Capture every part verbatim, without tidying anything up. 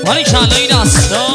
ولی کلا این دستا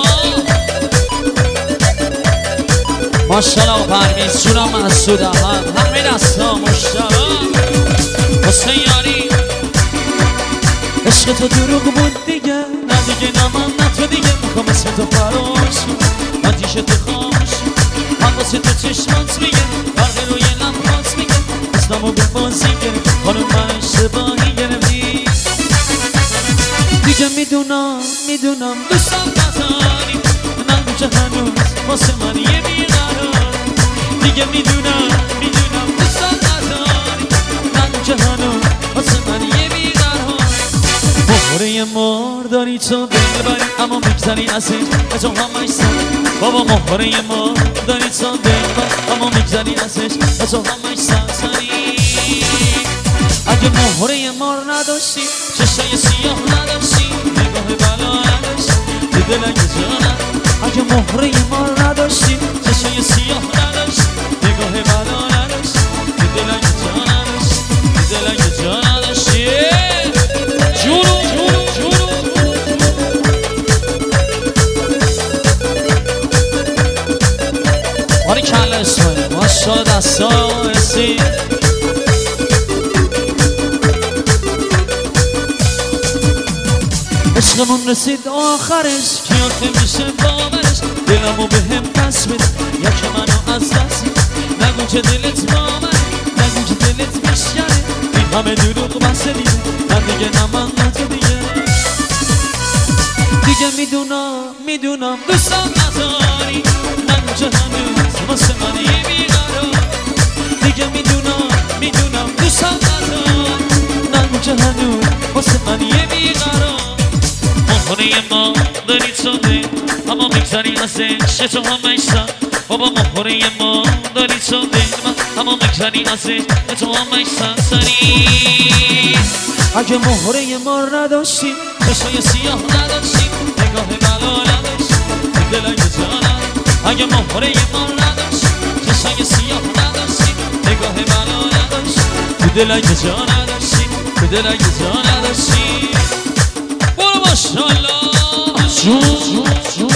ماشالله پرویز جونم مسعود احمد همه دستا ماشالله حسین یاری عشق تو دروغ بود دیگه نه دیگه نه من نه تو دیگه میخوام اسم تو فراموشی آتیش تو خاموشی من واسه تو چشمات میگه فرق روی لبخات میگه اسممو به بازی گرفت خانم من اشتباهی گرفتی دیگه میدونم میدونم دوستم نداری نگو که هنوز واسه من یه بیقرار دیگه میدونم میدونم دوستم نداری نگو که هنوز واسه من یه بیقرار مهره مار داری تو دلبری اما میگذری ازش به تو همش سن بابا مهره مار داری تو دلبری اما میگذری ازش به تو همش سنسنی اگه مهره مار نداشتی چشای سیاه نداشتی نگاه بلا نداشتی تو دلنگ جانم اگه مهره مار نداشتی چشای سیاه نداشتی نگاه بلا نداشتی تو دلنگ جان نداشتی تو دلنگ جان نداشتی جونو جونو جونو باری کله اسمایی ماشا دستا رسید عشقمون رسید آخرش کیاته میشه باورش دلمو به هم پس بده یکی منو از دست نگو که دلت با منه نگو که دلت میشکنه این همه دروغ بسه دیگه نه دیگه نه من نه تو دیگه دیگه میدونم میدونم دوستم نداری نگو که هنوز واسه من یه بیقرار دیگه میدونم میدونم دوستم نداری نگو که هنوز واسه من یه بیقرار مهره ما داری تو دل اما میگذاری ازش تو همش سن بابا مهره ما داری تو دل اما میگذاری ازش تو همش سنسنی اگه مهره ما نداشتی چشای سیاه نداشتی نگاه بلا نداشتی تو دلنگ جانم اگه مهره ما نداشتی چشای سیاه نداشتی نگاه بلا نداشتی تو دلنگ جان نداشتی تو دلنگ جان نداشتی برو ماشالله جون جون جون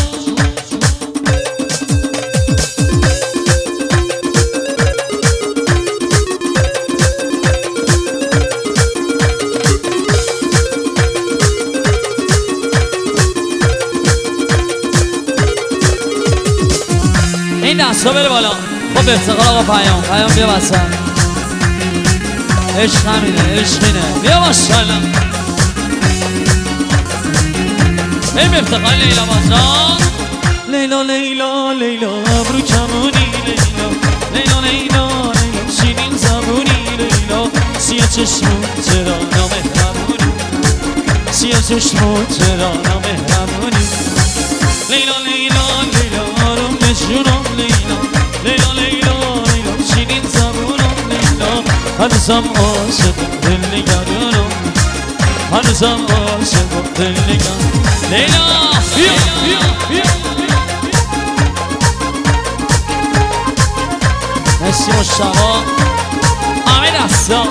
این دستا بره بالا خب افتخار آقا پیام پیام بیا وسط عشق همینه عشق اینه بیا ماشالله این افتخار لیلا بازان لیلا لیلا لیلا ابرو کمونی لیلا لیلا لیلا لیلا شیرین زبونی لیلا سیاه چشمون چرا نامهربونی سیاه چشمون چرا نامهربونی لیلا لیلا لیلا آروم نشونم لیلا لیلا لیلا لیلا شیرین زبونم لیلا هنوزم عاشق دل نگرانم هنوزم عاشق دل نگرانم لیلا بیا بیا بیا مرسی مشتبا همه دستا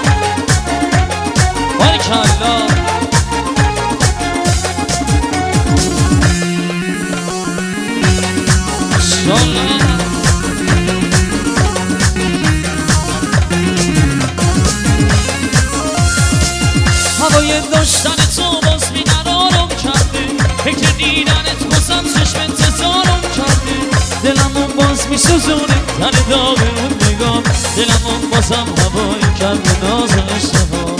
باریکالله ماشالله هوای داشتن تو باز بی‌قرارم کرده فکر دیدنت بازم چشم انتظارم کرده دلمون باز میسوزونه تن داغ اون نگاه دلمون بازم هوایی کرده ناز و اشتها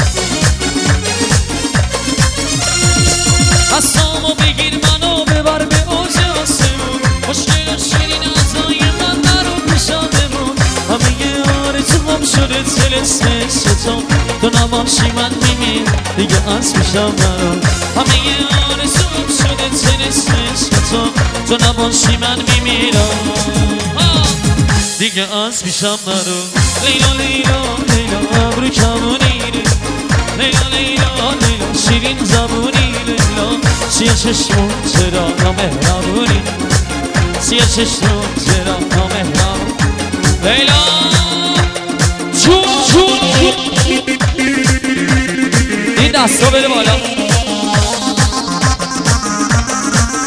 دستامو بگیر منو ببر به اوج آسمون مشکل و شیرین عطای من نرو پیشا بمون همه آرزوام شده طلسم عشقتون تو نباشی من میمیر دیگه از پیشم نرو همه آرزوام شده طلسم عشقتون تو نباشی من میمیرم دیگه از پیشم نرو لیلا لیلا لیلا ابرو کمونی لیلا لیلا لیلا شیرین زبونی لیلا سیاه چشمون چرا نامهربونی سیاه چشمون چرا نامهربونی لیلا چون چون این دستا بده بالا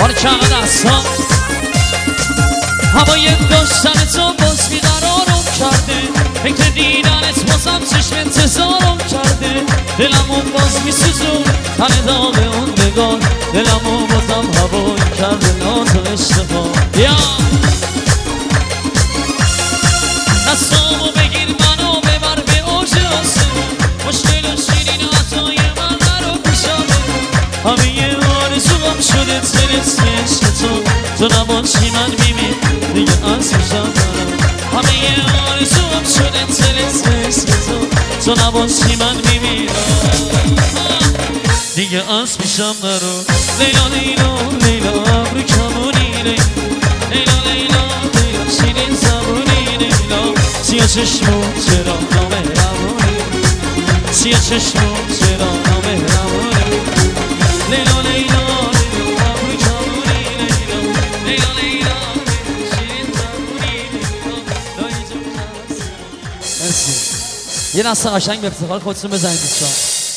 حال کمه دستا هوای داشتن تو باز بیقرارم کرده فکر دیدنت بازم چشم انتظارم کرده دلمون باز میسوزون تن داغ اون نگاه دلمون بازم هوایی کرده ناز و اشتباه یا دستامو بگیر منو ببر به اوج آسمون مشکل و شیرین عطای من نرو پیشمه همه آرزوام شده تلسم عشق تو تو نباشی من میمیم دیگه از میشم برم همه آرزوام شده تلسم عشق تو تو نباشی من میمیرم دیگه از میشم نرو لیلا لیلا لیلا ابرو کمونی لیلا لیلا لیلا شیرین زبونی لیلا سیاه چشمو چرا نامهربونی سیاه چشمو چرا نامهربونی لیلا لیلا لیلا ابرو کمونی لیلا لیلا لیلا شیرین زبونی لیلا لای جون خواست. مرسی. یه نسل قشنگ به افتخار خودتون بزنید دوستان.